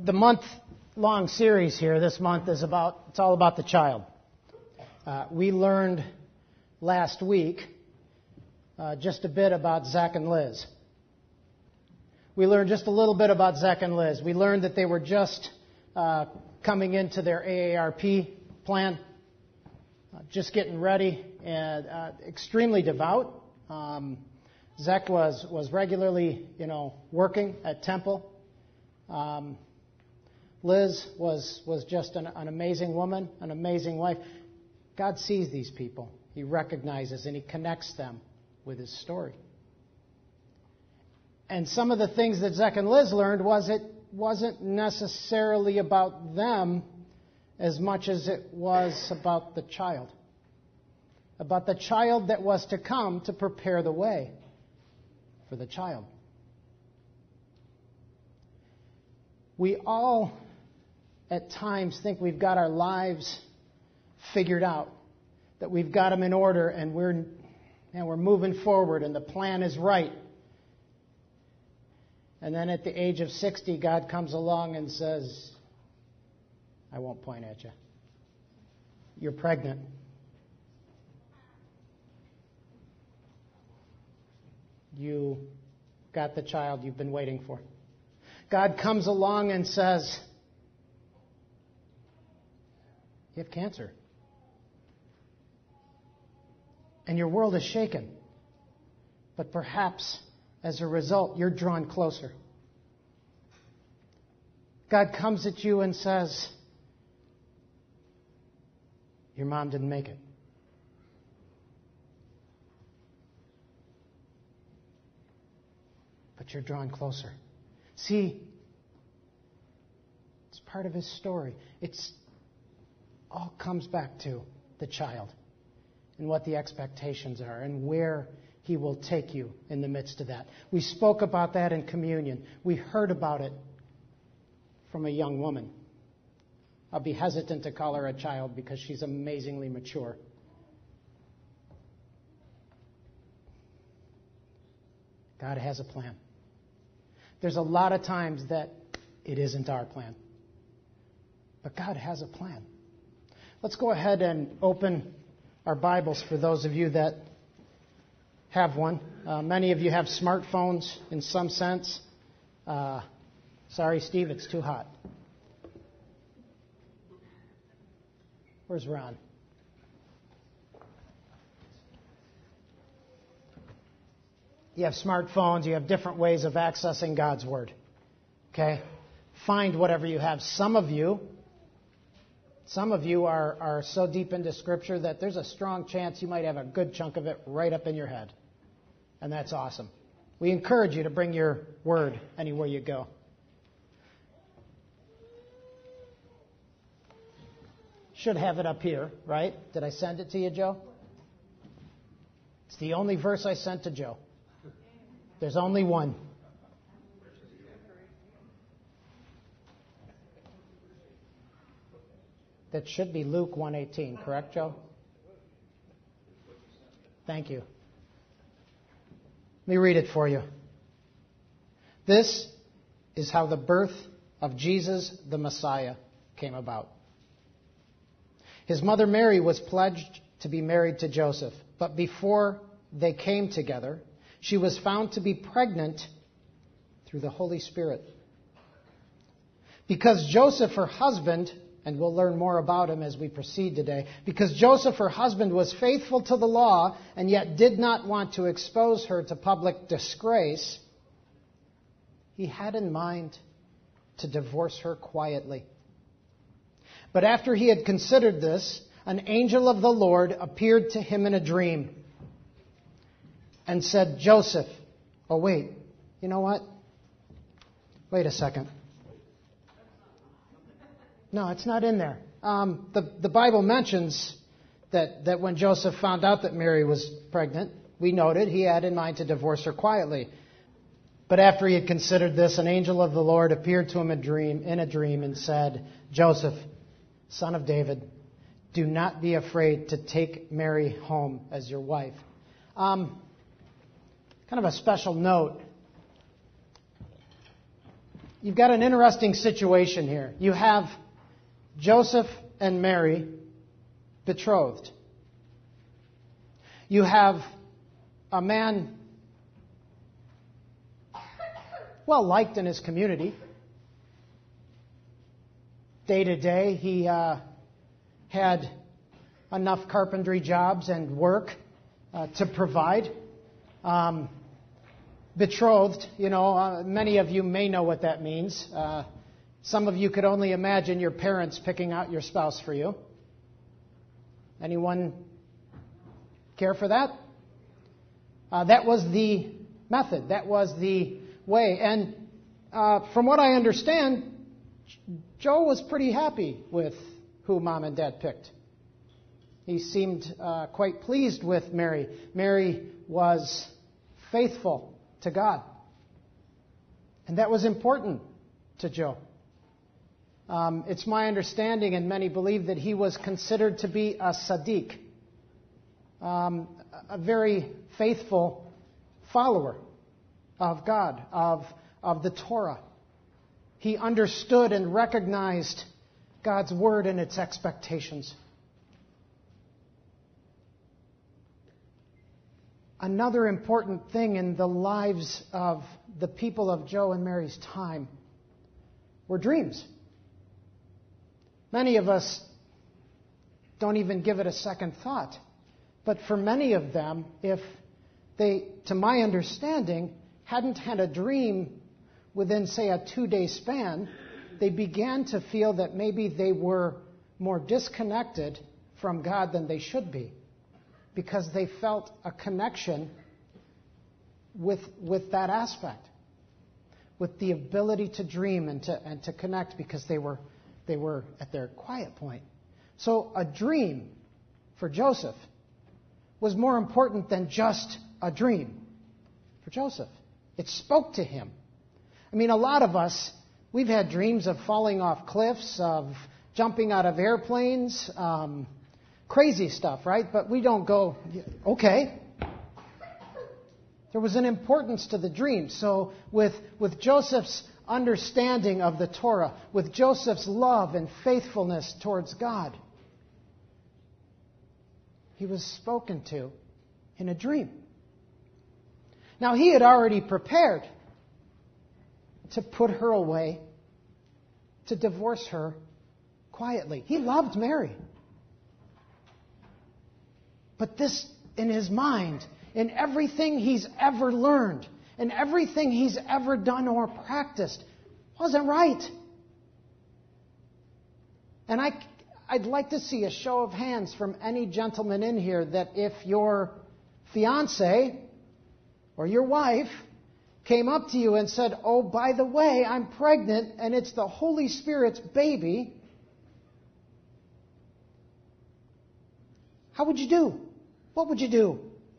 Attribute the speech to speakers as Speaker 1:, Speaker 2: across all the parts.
Speaker 1: The month-long series here this month it's all about the child. We learned last week just a bit about Zach and Liz. We learned just a little bit about Zach and Liz. We learned that they were just coming into their AARP plan, just getting ready, and extremely devout. Zach was regularly, working at Temple. Liz was just an amazing woman, an amazing wife. God sees these people. He recognizes and He connects them with His story. And some of the things that Zach and Liz learned wasn't necessarily about them as much as it was about the child. About the child that was to come to prepare the way for the child. We all, at times, think we've got our lives figured out, that we've got them in order, and we're moving forward, and the plan is right. And then at the age of 60, God comes along and says, I won't point at you. You're pregnant. You got the child you've been waiting for. God comes along and says, you have cancer. And your world is shaken. But perhaps, as a result, you're drawn closer. God comes at you and says, your mom didn't make it. But you're drawn closer. See, it's part of His story. It's all comes back to the child and what the expectations are and where He will take you in the midst of that. We spoke about that in communion. We heard about it from a young woman. I'll be hesitant to call her a child because she's amazingly mature. God has a plan. There's a lot of times that it isn't our plan. But God has a plan. Let's go ahead and open our Bibles for those of you that have one. Many of you have smartphones in some sense. Sorry, Steve, it's too hot. Where's Ron? You have smartphones. You have different ways of accessing God's Word. Okay? Find whatever you have. Some of you are so deep into Scripture that there's a strong chance you might have a good chunk of it right up in your head. And that's awesome. We encourage you to bring your Word anywhere you go. Should have it up here, right? Did I send it to you, Joe? It's the only verse I sent to Joe. There's only one. That should be Luke 1:18, correct, Joe? Thank you. Let me read it for you. This is how the birth of Jesus the Messiah came about. His mother Mary was pledged to be married to Joseph, but before they came together, she was found to be pregnant through the Holy Spirit. Because Joseph, her husband, and we'll learn more about him as we proceed today, because Joseph, her husband, was faithful to the law and yet did not want to expose her to public disgrace, he had in mind to divorce her quietly. But after he had considered this, an angel of the Lord appeared to him in a dream and said, Joseph, oh wait, you know what? Wait a second. No, it's not in there. The Bible mentions that when Joseph found out that Mary was pregnant, we noted he had in mind to divorce her quietly. But after he had considered this, an angel of the Lord appeared to him in a dream and said, Joseph, son of David, do not be afraid to take Mary home as your wife. Kind of a special note. you've got an interesting situation here. You have Joseph and Mary betrothed. You have a man well liked in his community. Day to day, he had enough carpentry jobs and work to provide. Betrothed, many of you may know what that means. Some of you could only imagine your parents picking out your spouse for you. Anyone care for that? That was the method. That was the way. And from what I understand, Joe was pretty happy with who Mom and Dad picked. He seemed quite pleased with Mary. Mary was faithful to God. And that was important to Joe. It's my understanding, and many believe, that he was considered to be a Sadiq, a very faithful follower of God, of the Torah. He understood and recognized God's word and its expectations. Another important thing in the lives of the people of Joe and Mary's time were dreams. Many of us don't even give it a second thought. But for many of them, if they, to my understanding, hadn't had a dream within, say, a 2-day span, they began to feel that maybe they were more disconnected from God than they should be, because they felt a connection with that aspect, with the ability to dream and to connect, because they were at their quiet point. So a dream for Joseph was more important than just a dream for Joseph. It spoke to him. I mean, a lot of us, we've had dreams of falling off cliffs, of jumping out of airplanes, crazy stuff, right? But we don't go, okay. There was an importance to the dream. So with Joseph's understanding of the Torah, with Joseph's love and faithfulness towards God, he was spoken to in a dream. Now, he had already prepared to put her away, to divorce her quietly. He loved Mary. But this, in his mind, in everything he's ever learned, in everything he's ever done or practiced, wasn't right. And I'd like to see a show of hands from any gentleman in here that if your fiancé or your wife came up to you and said, "Oh, by the way, I'm pregnant and it's the Holy Spirit's baby," how would you do? What would you do?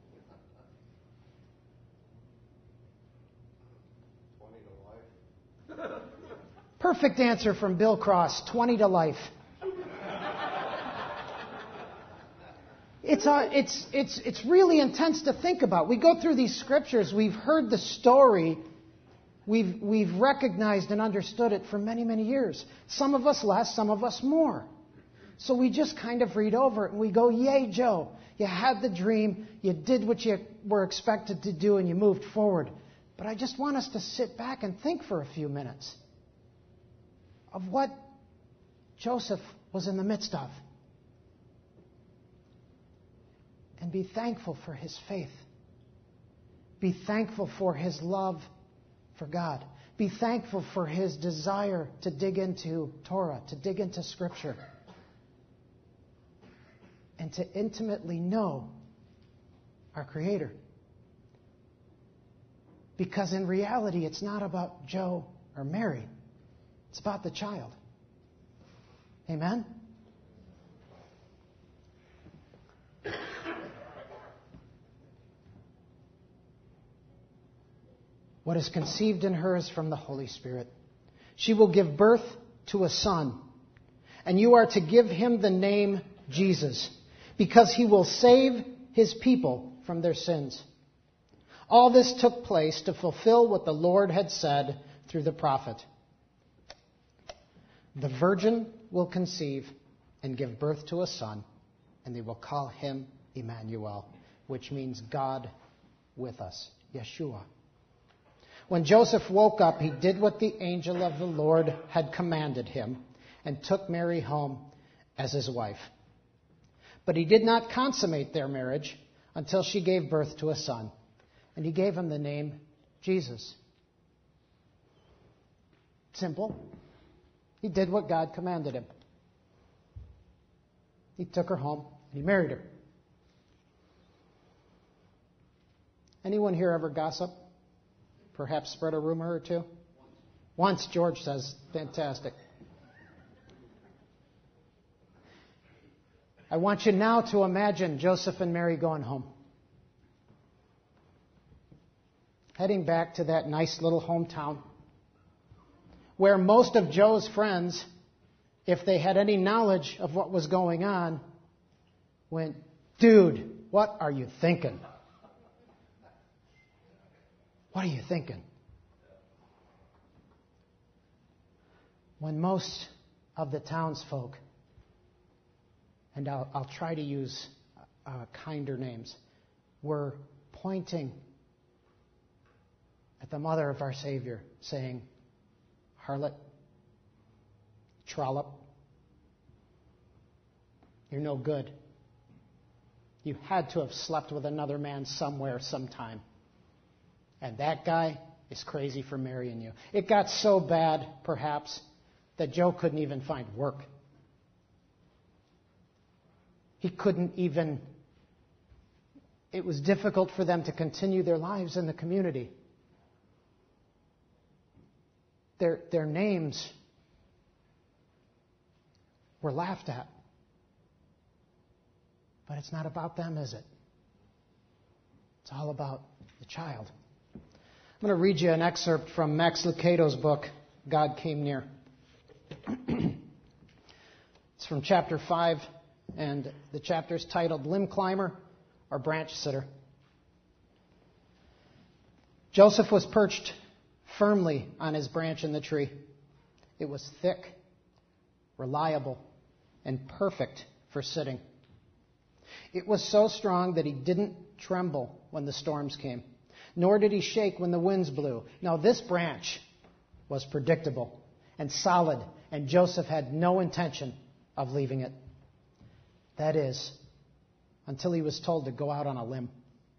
Speaker 2: 20 to life.
Speaker 1: Perfect answer from Bill Cross, 20 to life. It's really intense to think about. We go through these scriptures. We've heard the story. We've recognized and understood it for many, many years. Some of us less, some of us more. So we just kind of read over it and we go, "Yay, Joe. You had the dream. You did what you were expected to do and you moved forward." But I just want us to sit back and think for a few minutes of what Joseph was in the midst of. And be thankful for his faith. Be thankful for his love for God. Be thankful for his desire to dig into Torah, to dig into Scripture, and to intimately know our Creator. Because in reality, it's not about Joe or Mary. It's about the child. Amen? What is conceived in her is from the Holy Spirit. She will give birth to a son, and you are to give him the name Jesus, because he will save his people from their sins. All this took place to fulfill what the Lord had said through the prophet. The virgin will conceive and give birth to a son, and they will call him Emmanuel, which means God with us, Yeshua. When Joseph woke up, he did what the angel of the Lord had commanded him and took Mary home as his wife. But he did not consummate their marriage until she gave birth to a son, and he gave him the name Jesus. Simple. He did what God commanded him. He took her home and he married her. Anyone here ever gossip? Perhaps spread a rumor or two? Once, George says. Fantastic. I want you now to imagine Joseph and Mary going home. Heading back to that nice little hometown where most of Joe's friends, if they had any knowledge of what was going on, went, "Dude, what are you thinking? What are you thinking?" When most of the townsfolk, and I'll try to use kinder names, were pointing at the mother of our Savior, saying, "Harlot, trollop, you're no good. You had to have slept with another man somewhere, sometime. And that guy is crazy for marrying you." It got so bad, perhaps, that Joe couldn't even find work. He couldn't even... It was difficult for them to continue their lives in the community. Their names were laughed at. But it's not about them, is it? It's all about the child. I'm going to read you an excerpt from Max Lucado's book, God Came Near. It's from chapter 5, and the chapter is titled Limb Climber or Branch Sitter. Joseph was perched firmly on his branch in the tree. It was thick, reliable, and perfect for sitting. It was so strong that he didn't tremble when the storms came, nor did he shake when the winds blew. Now, this branch was predictable and solid, and Joseph had no intention of leaving it. That is, until he was told to go out on a limb.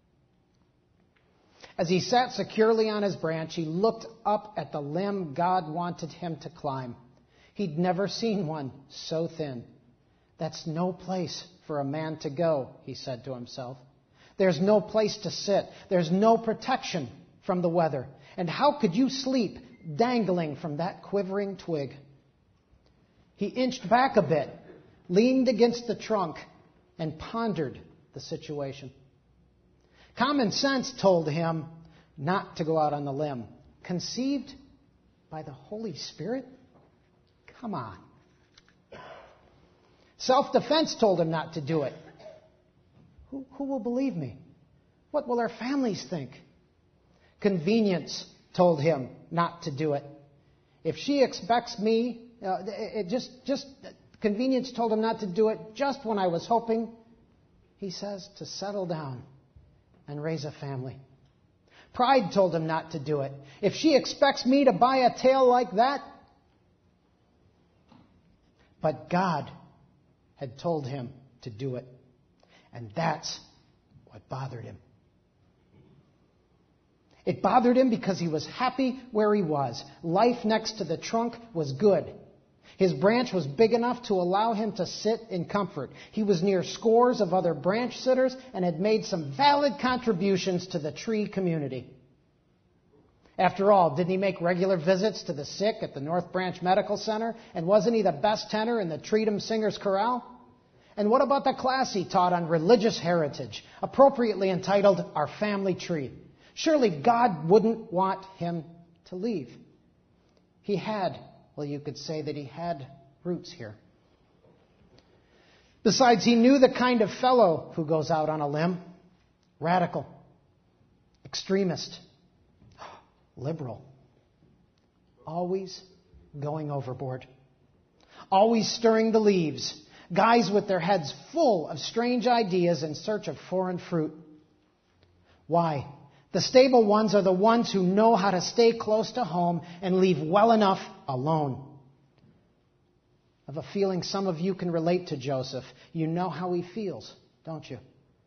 Speaker 1: As he sat securely on his branch, he looked up at the limb God wanted him to climb. He'd never seen one so thin. "That's no place for a man to go," he said to himself. "There's no place to sit. There's no protection from the weather. And how could you sleep dangling from that quivering twig?" He inched back a bit, leaned against the trunk, and pondered the situation. Common sense told him not to go out on the limb. Conceived by the Holy Spirit? Come on. Self-defense told him not to do it. Who will believe me? What will our families think? Convenience told him not to do it. If she expects me, convenience told him not to do it just when I was hoping, he says, to settle down and raise a family. Pride told him not to do it. If she expects me to buy a tail like that. But God had told him to do it. And that's what bothered him. It bothered him because he was happy where he was. Life next to the trunk was good. His branch was big enough to allow him to sit in comfort. He was near scores of other branch sitters and had made some valid contributions to the tree community. After all, didn't he make regular visits to the sick at the North Branch Medical Center? And wasn't he the best tenor in the Treatham Singers Chorale? And what about the class he taught on religious heritage, appropriately entitled Our Family Tree? Surely God wouldn't want him to leave. He had, well, you could say that he had roots here. Besides, he knew the kind of fellow who goes out on a limb. Radical, extremist, liberal, always going overboard. always stirring the leaves, guys with their heads full of strange ideas in search of foreign fruit. Why? The stable ones are the ones who know how to stay close to home and leave well enough alone. I have a feeling some of you can relate to Joseph. You know how he feels, don't you?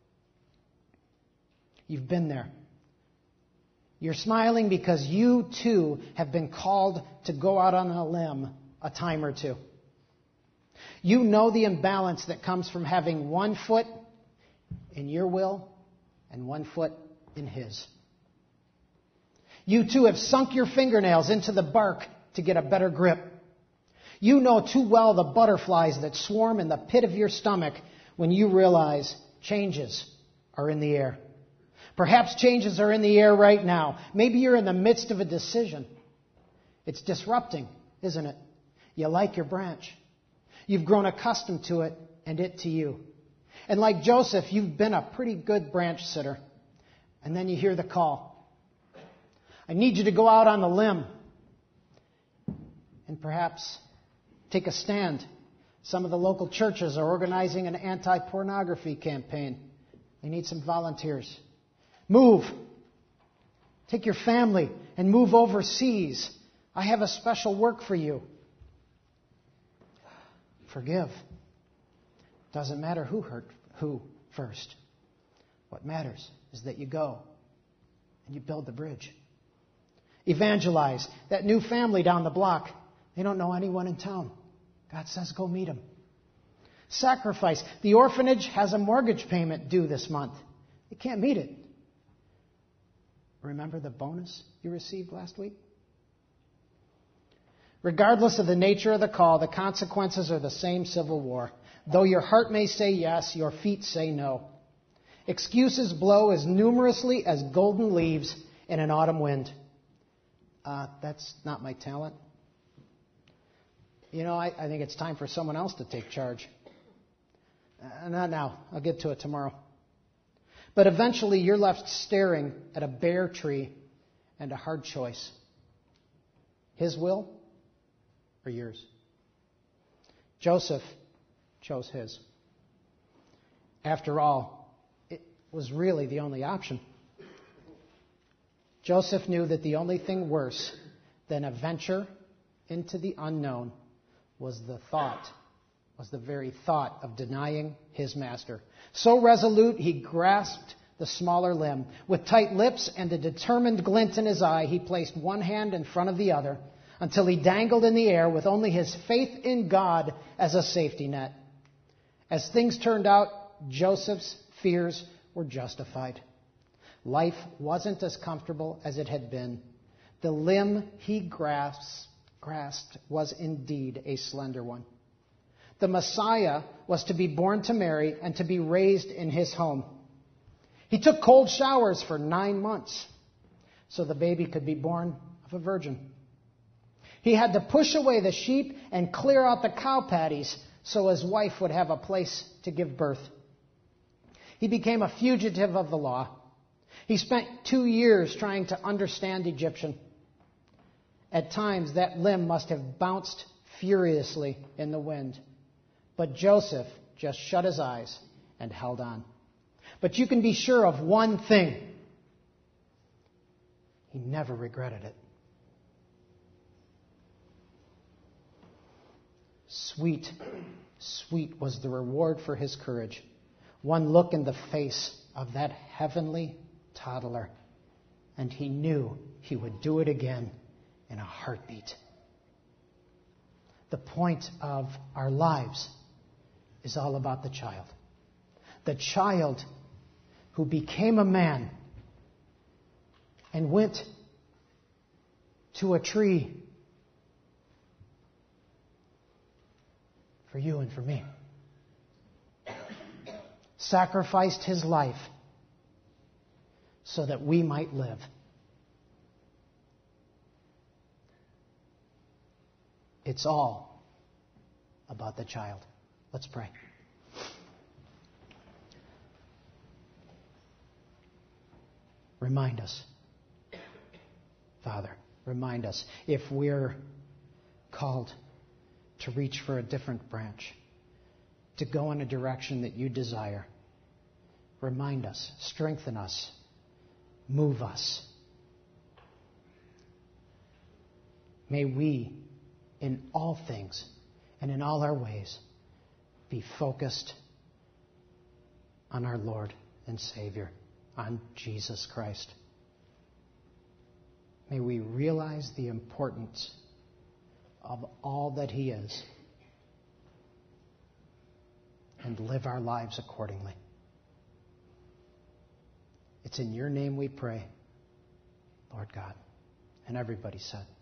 Speaker 1: You've been there. You're smiling because you too have been called to go out on a limb a time or two. You know the imbalance that comes from having one foot in your will and one foot in his. You too have sunk your fingernails into the bark to get a better grip. You know too well the butterflies that swarm in the pit of your stomach when you realize changes are in the air. Perhaps changes are in the air right now. Maybe you're in the midst of a decision. It's disrupting, isn't it? You like your branch. You've grown accustomed to it and it to you. And like Joseph, you've been a pretty good branch sitter. And then you hear the call. I need you to go out on the limb and perhaps take a stand. Some of the local churches are organizing an anti-pornography campaign. They need some volunteers. Move. Take your family and move overseas. I have a special work for you. Forgive. Doesn't matter who hurt who first. What matters is that you go and you build the bridge. Evangelize. That new family down the block. They don't know anyone in town. God says go meet them. Sacrifice. The orphanage has a mortgage payment due this month. They can't meet it. Remember the bonus you received last week? Regardless of the nature of the call, the consequences are the same civil war. Though your heart may say yes, your feet say no. Excuses blow as numerously as golden leaves in an autumn wind. That's not my talent. You know, I think it's time for someone else to take charge. Not now. I'll get to it tomorrow. But eventually you're left staring at a bare tree and a hard choice. His will or yours? Joseph chose his. After all, it was really the only option. Joseph knew that the only thing worse than a venture into the unknown was the very thought of denying his master. So resolute, he grasped the smaller limb. With tight lips and a determined glint in his eye, he placed one hand in front of the other until he dangled in the air with only his faith in God as a safety net. As things turned out, Joseph's fears were justified. Life wasn't as comfortable as it had been. The limb he grasped was indeed a slender one. The Messiah was to be born to Mary and to be raised in his home. He took cold showers for 9 months so the baby could be born of a virgin. He had to push away the sheep and clear out the cow patties so his wife would have a place to give birth. He became a fugitive of the law. He spent 2 years trying to understand Egyptian. At times, that limb must have bounced furiously in the wind. But Joseph just shut his eyes and held on. But you can be sure of one thing. He never regretted it. Sweet, sweet was the reward for his courage. One look in the face of that heavenly toddler, and he knew he would do it again in a heartbeat. The point of our lives is all about the child. The child who became a man and went to a tree for you and for me. Sacrificed his life so that we might live. It's all about the child. Let's pray. Remind us, Father, remind us if we're called to reach for a different branch, to go in a direction that you desire. Remind us, strengthen us, move us. May we, in all things and in all our ways, be focused on our Lord and Savior, on Jesus Christ. May we realize the importance of all that He is and live our lives accordingly. It's in your name we pray, Lord God. And everybody said,